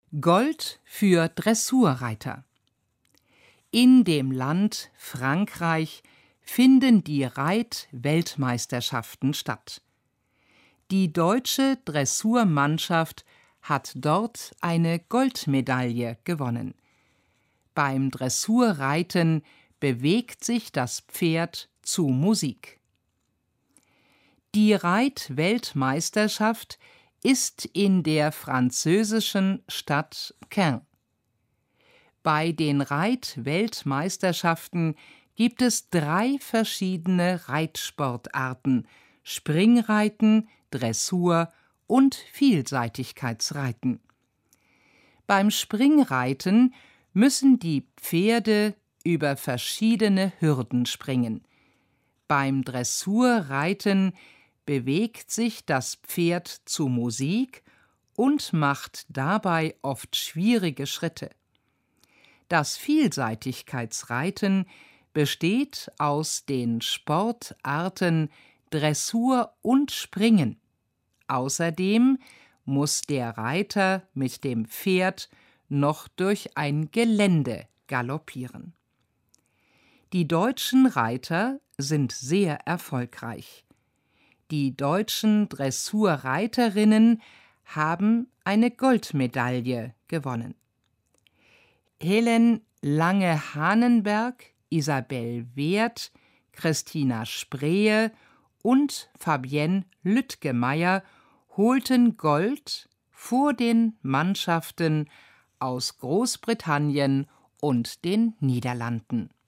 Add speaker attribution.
Speaker 1: Gold für Dressurreiter. In dem Land Frankreich finden die Reit-Weltmeisterschaften statt. Die deutsche Dressurmannschaft hat dort eine Goldmedaille gewonnen. Beim Dressurreiten bewegt sich das Pferd zu Musik. Die Reit-Weltmeisterschaft ist in der französischen Stadt Caen. Bei den Reit-Weltmeisterschaften gibt es 3 verschiedene Reitsportarten: Springreiten, Dressur und Vielseitigkeitsreiten. Beim Springreiten müssen die Pferde über verschiedene Hürden springen. Beim Dressurreiten bewegt sich das Pferd zu Musik und macht dabei oft schwierige Schritte. Das Vielseitigkeitsreiten besteht aus den Sportarten Dressur und Springen. Außerdem muss der Reiter mit dem Pferd noch durch ein Gelände galoppieren. Die deutschen Reiter sind sehr erfolgreich. Die deutschen Dressurreiterinnen haben eine Goldmedaille gewonnen. Helen Lange-Hahnenberg, Isabel Werth, Christina Sprehe und Fabienne Lüttgemeier holten Gold vor den Mannschaften aus Großbritannien und den Niederlanden.